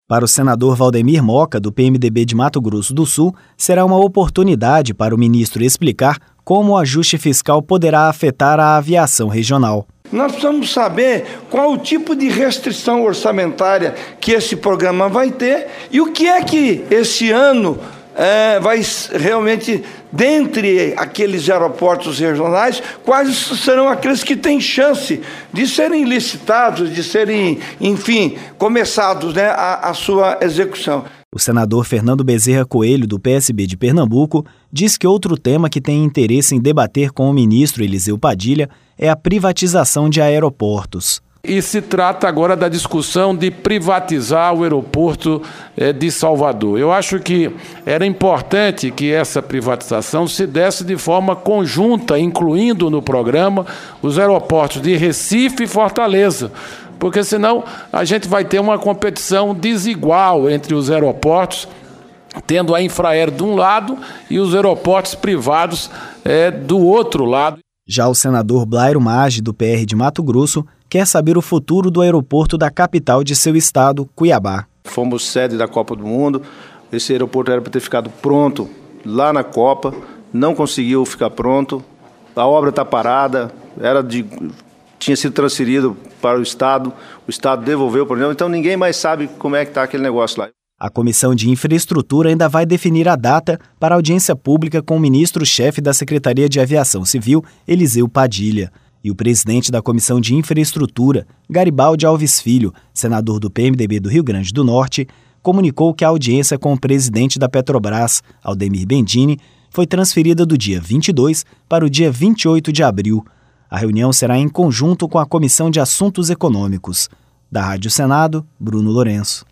Para o senador Valdemir Moca, do PMDB de Mato Grosso do Sul, será uma oportunidade para o ministro explicar como o ajuste fiscal poderá afetar a aviação regional. Nós precisamos saber qual o tipo de restrição orçamentária que esse programa vai ter e o que é que esse ano vai realmente, dentre aqueles aeroportos regionais, quais serão aqueles que têm chance de serem licitados, de serem, enfim, começados, a sua execução. O senador Fernando Bezerra Coelho, do PSB de Pernambuco, diz que outro tema que tem interesse em debater com o ministro Eliseu Padilha é a privatização de aeroportos. E se trata agora da discussão de privatizar o aeroporto de Salvador. Eu acho que era importante que essa privatização se desse de forma conjunta, incluindo no programa os aeroportos de Recife e Fortaleza, porque senão a gente vai ter uma competição desigual entre os aeroportos, tendo a Infraero de um lado e os aeroportos privados do outro lado. Já o senador Blairo Maggi, do PR de Mato Grosso, quer saber o futuro do aeroporto da capital de seu estado, Cuiabá. Fomos sede da Copa do Mundo, esse aeroporto era para ter ficado pronto lá na Copa, não conseguiu ficar pronto, a obra está parada, tinha sido transferido para o Estado devolveu o problema, então ninguém mais sabe como é que está aquele negócio lá. A Comissão de Infraestrutura ainda vai definir a data para audiência pública com o ministro-chefe da Secretaria de Aviação Civil, Eliseu Padilha. E o presidente da Comissão de Infraestrutura, Garibaldi Alves Filho, senador do PMDB do Rio Grande do Norte, comunicou que a audiência com o presidente da Petrobras, Aldemir Bendini, foi transferida do dia 22 para o dia 28 de abril. A reunião será em conjunto com a Comissão de Assuntos Econômicos. Da Rádio Senado, Bruno Lourenço.